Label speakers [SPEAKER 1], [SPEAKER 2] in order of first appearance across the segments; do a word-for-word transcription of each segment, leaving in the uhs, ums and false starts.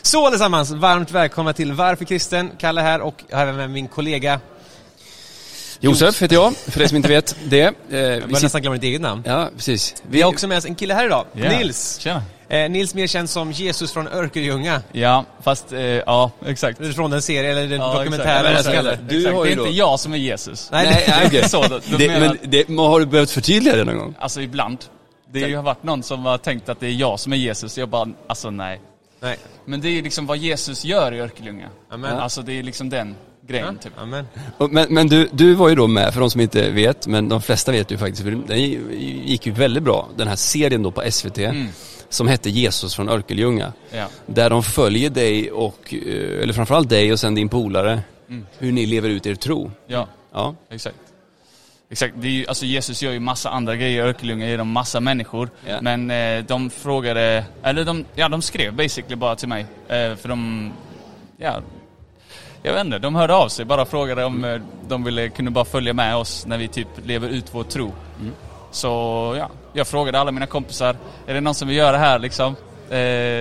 [SPEAKER 1] Så allesammans, varmt välkomna till Varför Kristen. Kalle här och jag har med min kollega
[SPEAKER 2] Josef heter jag, för det som inte vet det. Eh, vi
[SPEAKER 1] jag börjar nästan glömma ditt eget namn.
[SPEAKER 2] Ja, precis.
[SPEAKER 1] Vi har också med oss en kille här idag,
[SPEAKER 3] yeah.
[SPEAKER 1] Nils.
[SPEAKER 3] Tjena.
[SPEAKER 1] Eh, Nils mer känd som Jesus från Örkelljunga.
[SPEAKER 3] Ja, fast, eh, ja, exakt.
[SPEAKER 1] Från den serien, eller den
[SPEAKER 3] ja,
[SPEAKER 1] dokumentären.
[SPEAKER 3] exakt.
[SPEAKER 1] Eller
[SPEAKER 2] du
[SPEAKER 3] exakt.
[SPEAKER 2] har
[SPEAKER 3] Det
[SPEAKER 2] ju
[SPEAKER 3] är
[SPEAKER 2] då...
[SPEAKER 3] inte jag som är Jesus.
[SPEAKER 1] Nej,
[SPEAKER 2] Nej, nej okay.
[SPEAKER 3] så, då, då
[SPEAKER 2] det,
[SPEAKER 3] menar...
[SPEAKER 2] men det, har du behövt förtydliga det någon gång?
[SPEAKER 3] Alltså ibland. Det har varit någon som har tänkt att det är jag som är Jesus. Jag bara, alltså nej.
[SPEAKER 1] nej.
[SPEAKER 3] Men det är liksom vad Jesus gör i Örkelljunga.
[SPEAKER 1] Amen.
[SPEAKER 3] Alltså det är liksom den grejen
[SPEAKER 1] ja.
[SPEAKER 3] typ.
[SPEAKER 1] Amen.
[SPEAKER 2] Men, men du, du var ju då med, för de som inte vet, men de flesta vet ju faktiskt, för den gick ju väldigt bra, den här serien då på S V T, mm. som hette Jesus från Örkelljunga.
[SPEAKER 3] Ja.
[SPEAKER 2] Där de följer dig och, eller framförallt dig och sen din polare, mm. hur ni lever ut er tro.
[SPEAKER 3] Ja,
[SPEAKER 2] ja.
[SPEAKER 3] exakt. Exakt, det är ju, alltså Jesus gör ju massa andra grejer i Örkelljunga, ger dem massa människor. Yeah. Men eh, de frågade, eller de, ja, de skrev basically bara till mig. Eh, för de, ja, jag vet inte, de hörde av sig, bara frågade om mm. de ville kunna bara följa med oss när vi typ lever ut vår tro. Mm. Så ja, jag frågade alla mina kompisar, är det någon som vill göra det här liksom? Eh,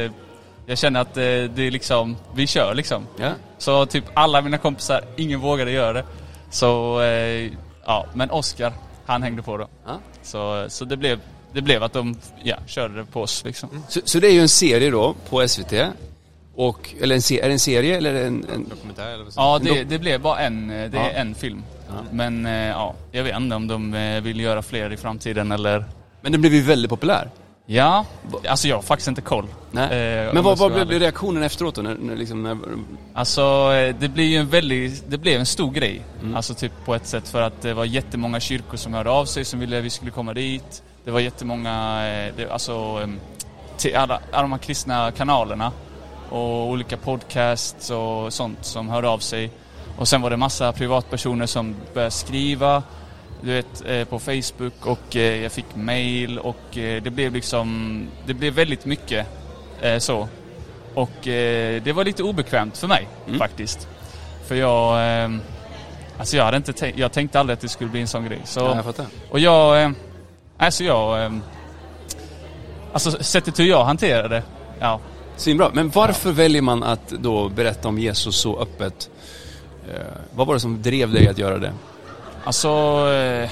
[SPEAKER 3] jag känner att eh, det är liksom, vi kör liksom.
[SPEAKER 2] Yeah.
[SPEAKER 3] Så typ alla mina kompisar, ingen vågade göra det. Så... Eh, Ja, men Oscar, han hängde på då. Ah. Så, så det, blev, det blev att de ja, körde det på oss. Liksom.
[SPEAKER 2] Mm. Så, så det är ju en serie då på S V T. Och, eller en, är det en serie eller en, en...
[SPEAKER 1] dokumentär? Eller så?
[SPEAKER 3] Ja, det, det blev bara en, det
[SPEAKER 2] ja.
[SPEAKER 3] är en film.
[SPEAKER 2] Ja.
[SPEAKER 3] Men ja, jag vet inte om de vill göra fler i framtiden eller...
[SPEAKER 2] Men den blev ju väldigt populär.
[SPEAKER 3] Ja, alltså jag har faktiskt inte koll.
[SPEAKER 2] Nej.
[SPEAKER 3] Eh,
[SPEAKER 2] Men vad, vad blev aldrig... reaktionen efteråt då? När, när liksom, när...
[SPEAKER 3] Alltså det blev ju en väldigt, det blev en stor grej. Mm. Alltså typ på ett sätt för att det var jättemånga kyrkor som hörde av sig som ville att vi skulle komma dit. Det var jättemånga, det, alltså till alla, alla de här kristna kanalerna och olika podcasts och sånt som hörde av sig. Och sen var det massa privatpersoner som började skriva, du vet, eh, på Facebook och eh, jag fick mail och eh, det blev liksom, det blev väldigt mycket eh, så. Och eh, det var lite obekvämt för mig mm. faktiskt. För jag, eh, alltså jag hade inte tänkt, jag tänkte aldrig att det skulle bli en sån grej. Så,
[SPEAKER 2] ja, jag fattar.
[SPEAKER 3] Och jag, eh, alltså jag, eh, alltså sättet hur jag hanterade det, ja.
[SPEAKER 2] Svinbra, men varför ja. väljer man att då berätta om Jesus så öppet? Eh, vad var det som drev dig att göra det?
[SPEAKER 3] Alltså, eh,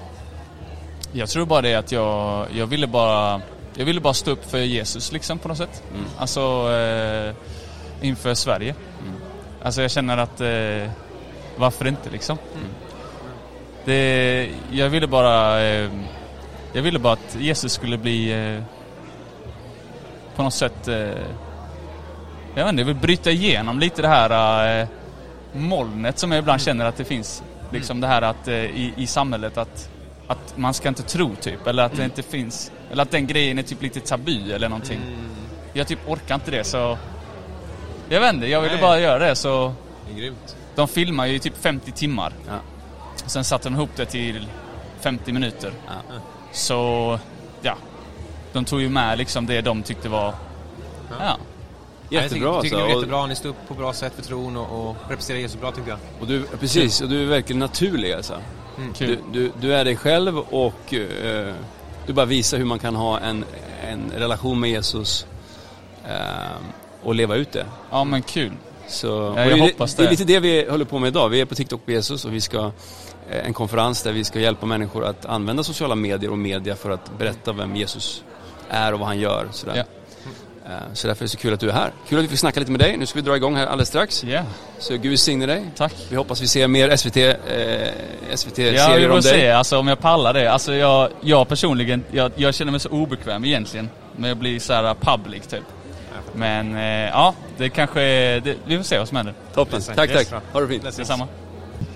[SPEAKER 3] jag tror bara det att jag, jag ville bara, jag ville bara stå upp för Jesus liksom på något sätt. Mm. Alltså eh, inför Sverige. Mm. Alltså jag känner att eh, varför inte liksom? Mm. Det, jag ville bara, eh, jag ville bara att Jesus skulle bli eh, på något sätt, eh, jag vet inte, jag vill bryta igenom lite det här eh, molnet som jag ibland mm. känner att det finns. Liksom mm. det här att eh, i, i samhället att, att man ska inte tro typ, eller att mm. det inte finns, eller att den grejen är typ lite tabu eller någonting. Mm. Jag typ orkar inte det, så jag vet inte, jag ville Nej. bara göra det. Så
[SPEAKER 1] det är grymt.
[SPEAKER 3] De filmar ju typ femtio timmar.
[SPEAKER 2] Ja.
[SPEAKER 3] Sen satte de ihop det till femtio minuter. Ja. Så ja, de tog ju med liksom det de tyckte var ja, ja.
[SPEAKER 2] Jättebra,
[SPEAKER 1] jag tycker, tycker
[SPEAKER 2] alltså.
[SPEAKER 1] det är jättebra. Ni står upp på bra sätt för tron och, och representerar Jesus bra, tycker jag.
[SPEAKER 2] Och du, precis, och du är verkligen naturlig alltså.
[SPEAKER 1] Mm.
[SPEAKER 2] Du, du, du är dig själv och uh, du bara visar hur man kan ha en, en relation med Jesus uh, och leva ut det.
[SPEAKER 3] Ja, men kul.
[SPEAKER 2] Så,
[SPEAKER 3] ja, jag
[SPEAKER 2] det,
[SPEAKER 3] hoppas det.
[SPEAKER 2] Det är lite det vi håller på med idag. Vi är på TikTok på Jesus och vi ska en konferens där vi ska hjälpa människor att använda sociala medier och media för att berätta vem Jesus är och vad han gör. Sådär. Ja. Så därför är det så kul att du är här. Kul att vi får snacka lite med dig. Nu ska vi dra igång här alldeles strax.
[SPEAKER 3] Yeah.
[SPEAKER 2] Så Gud signe dig.
[SPEAKER 3] Tack.
[SPEAKER 2] Vi hoppas vi ser mer S V T, eh, S V T-serier
[SPEAKER 3] ja, vi
[SPEAKER 2] om dig.
[SPEAKER 3] Se, alltså, om jag pallar det. Alltså, jag, jag personligen, jag, jag känner mig så obekväm egentligen med att bli så här public typ. Men eh, ja, det kanske, det, vi får se vad som händer.
[SPEAKER 2] Toppen. Tack, tack. Ha det fint.
[SPEAKER 3] Detsamma.